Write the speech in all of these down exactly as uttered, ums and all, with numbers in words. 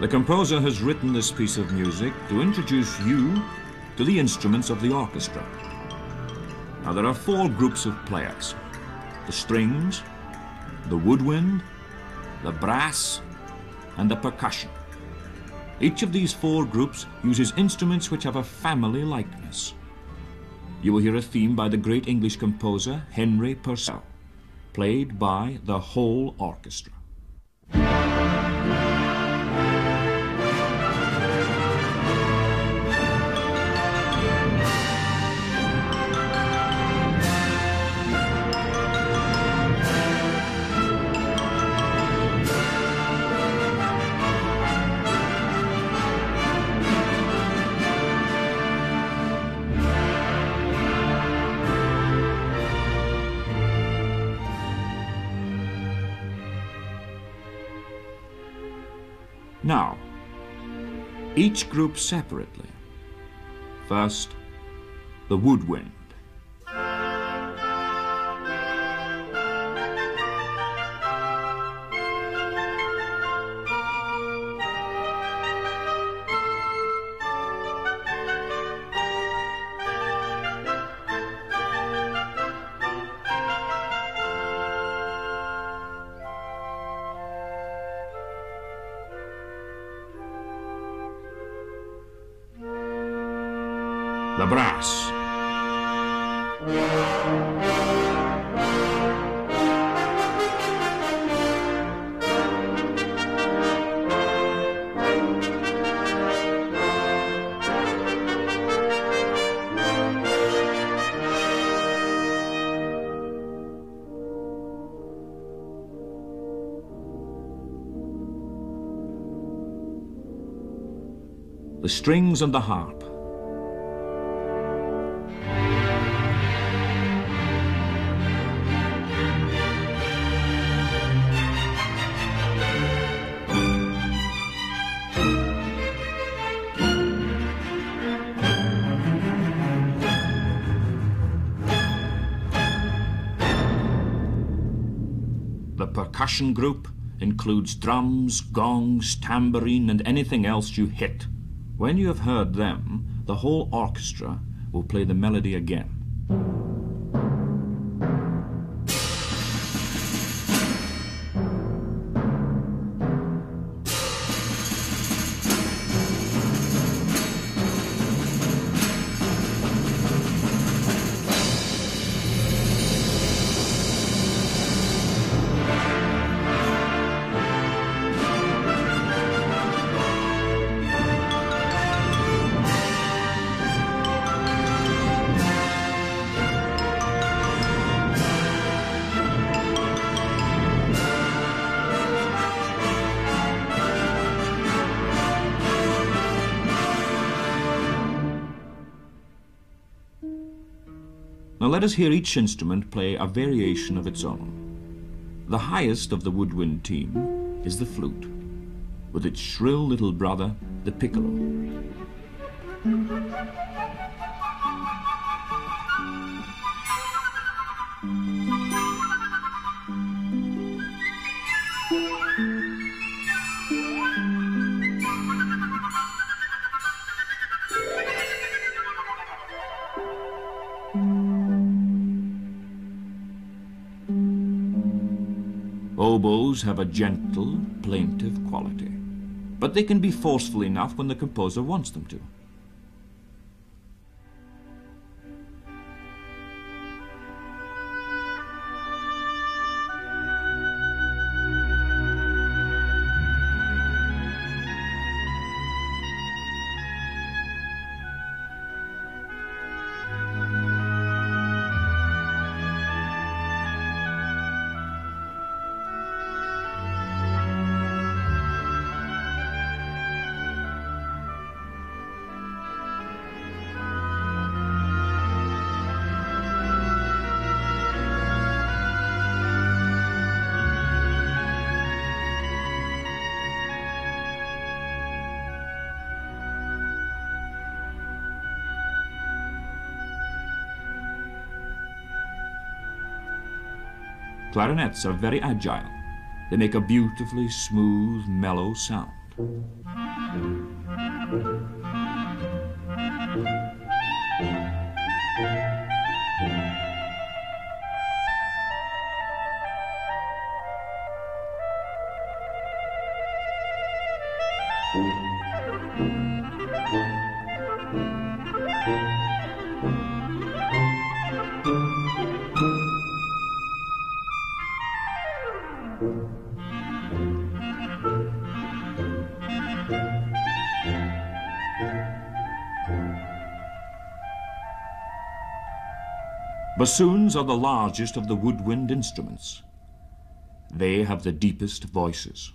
The composer has written this piece of music to introduce you to the instruments of the orchestra. Now, there are four groups of players: the strings, the woodwind, the brass, and the percussion. Each of these four groups uses instruments which have a family likeness. You will hear a theme by the great English composer Henry Purcell, played by the whole orchestra. Now, each group separately. First, the woodwind. The brass. The strings and the harp. The percussion group includes drums, gongs, tambourine, and anything else you hit. When you have heard them, the whole orchestra will play the melody again. Now let us hear each instrument play a variation of its own. The highest of the woodwind team is the flute, with its shrill little brother, the piccolo. Oboes have a gentle, plaintive quality, but they can be forceful enough when the composer wants them to. Clarinets are very agile. They make a beautifully smooth, mellow sound. Bassoons are the largest of the woodwind instruments. They have the deepest voices.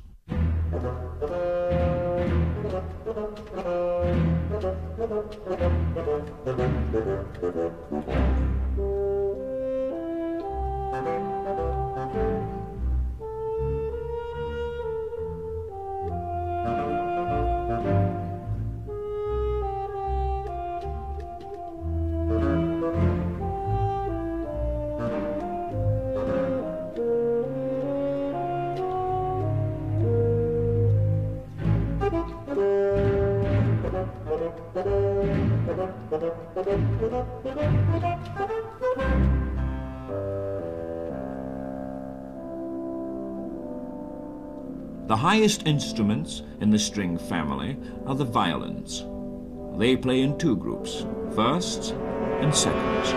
The highest instruments in the string family are the violins. They play in two groups, firsts and seconds.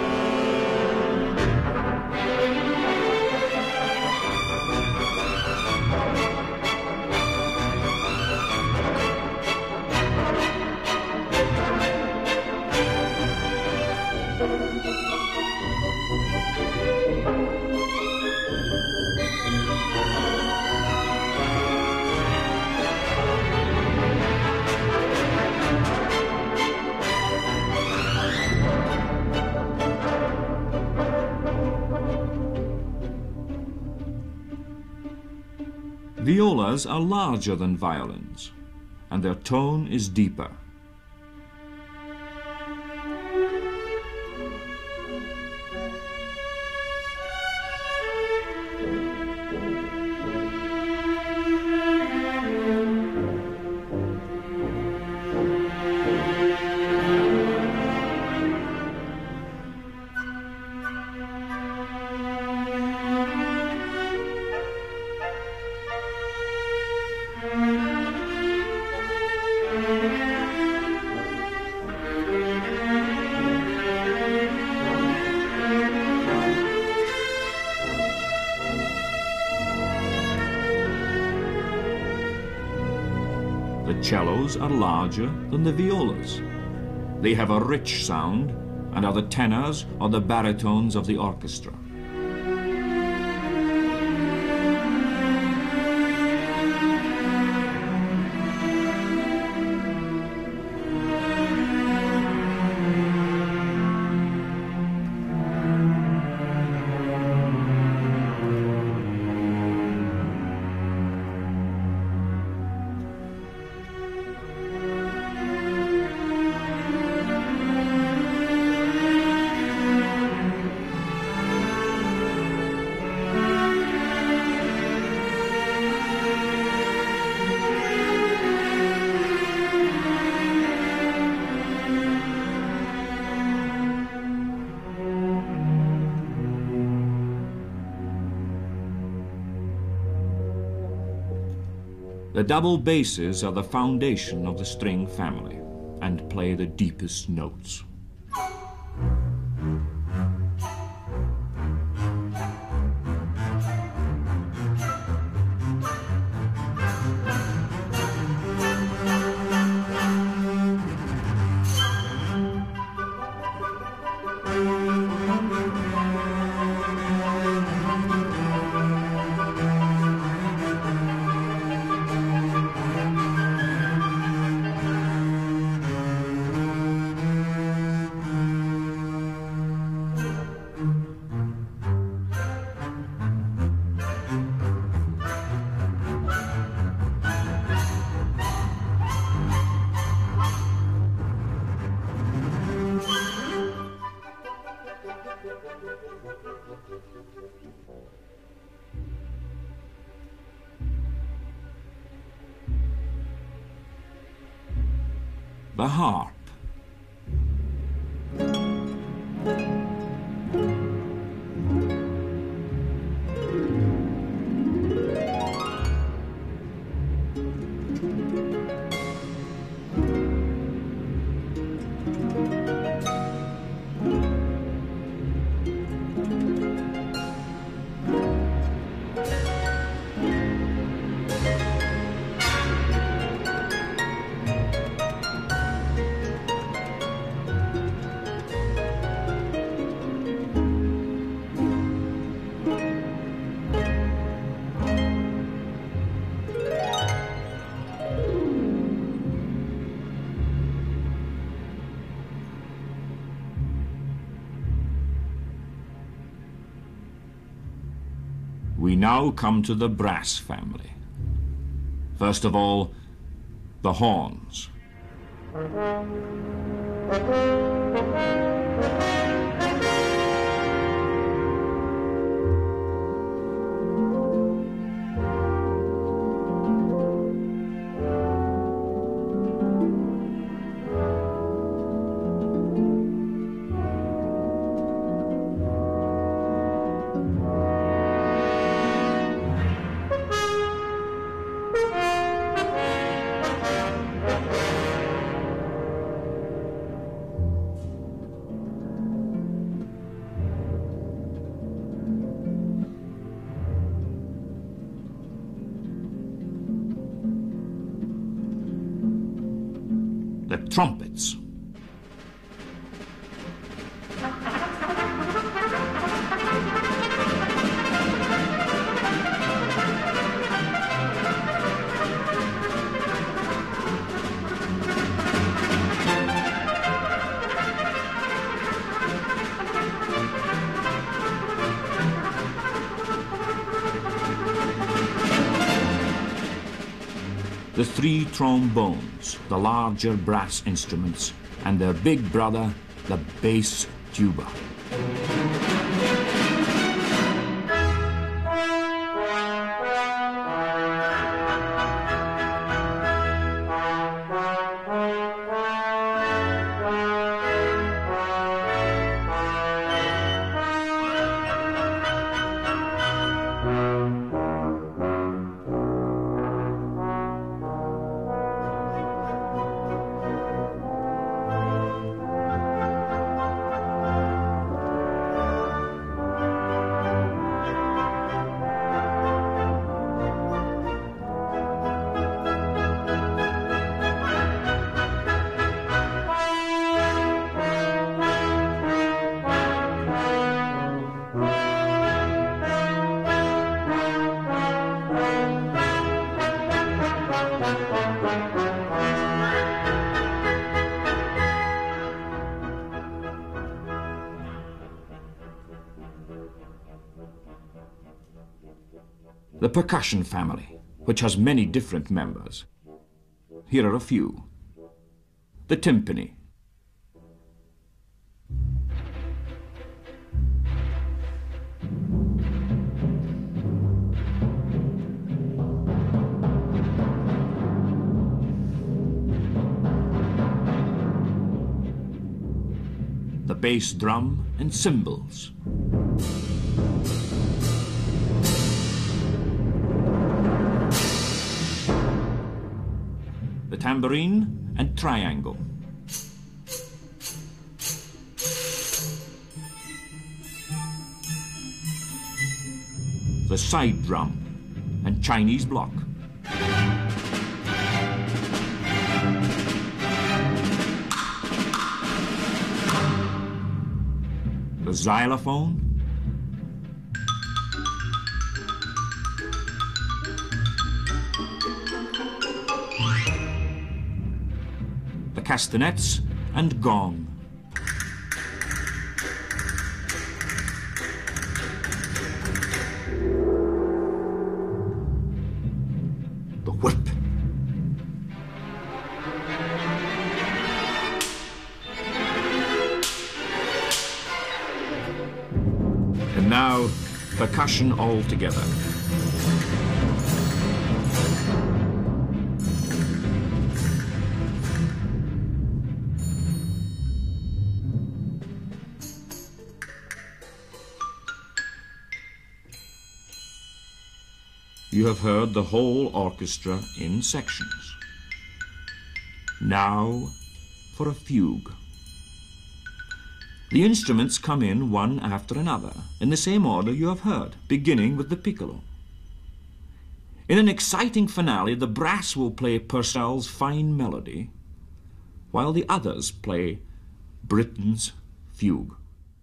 Violas are larger than violins, and their tone is deeper. The cellos are larger than the violas. They have a rich sound and are the tenors or the baritones of the orchestra. The double basses are the foundation of the string family and play the deepest notes. the harp. We now come to the brass family. First of all, the horns. The trumpets. The three trombones, the larger brass instruments, and their big brother, the bass tuba. The percussion family, which has many different members. Here are a few. The timpani. The bass drum and cymbals. The tambourine and triangle. The side drum and Chinese block. The xylophone. The castanets and gong. The whip. And now, percussion all together. you have heard the whole orchestra in sections. Now for a fugue. The instruments come in one after another, in the same order you have heard, beginning with the piccolo. In an exciting finale, the brass will play Purcell's Fine Melody, while the others play Britten's Fugue.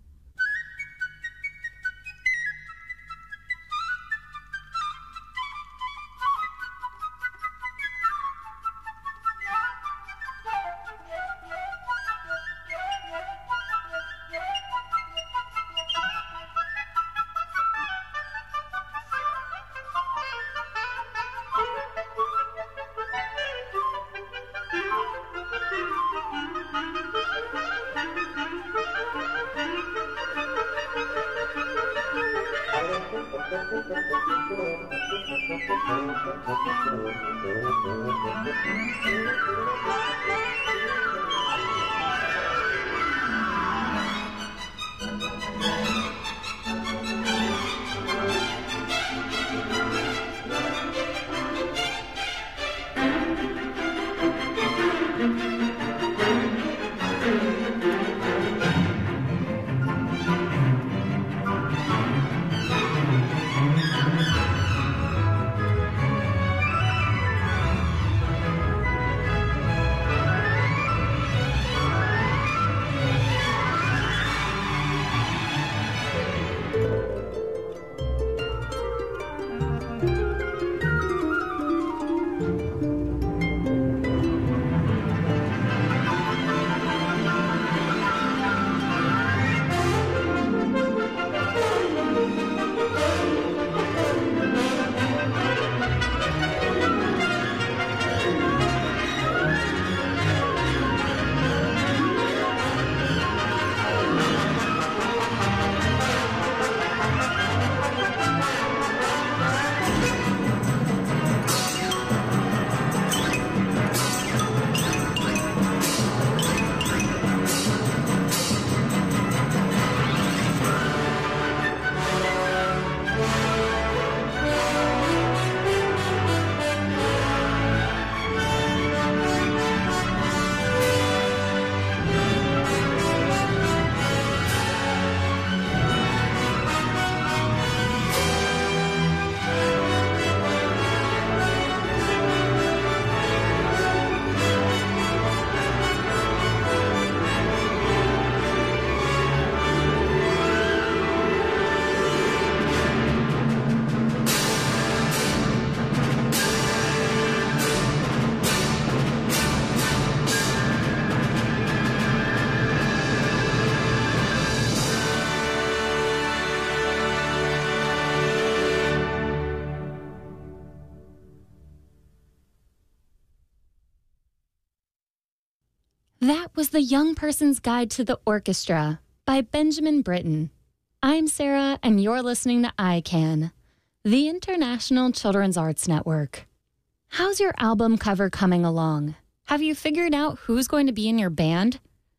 That was The Young Person's Guide to the Orchestra by Benjamin Britten. I'm Sarah, and you're listening to I CAN, the International Children's Arts Network. How's your album cover coming along? Have you figured out who's going to be in your band?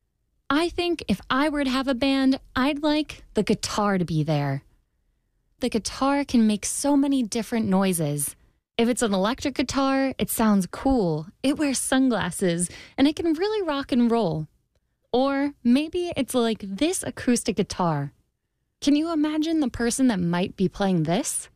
I think if I were to have a band, I'd like the guitar to be there. The guitar can make so many different noises. If it's an electric guitar, it sounds cool, it wears sunglasses, and it can really rock and roll. Or maybe it's like this acoustic guitar. Can you imagine the person that might be playing this?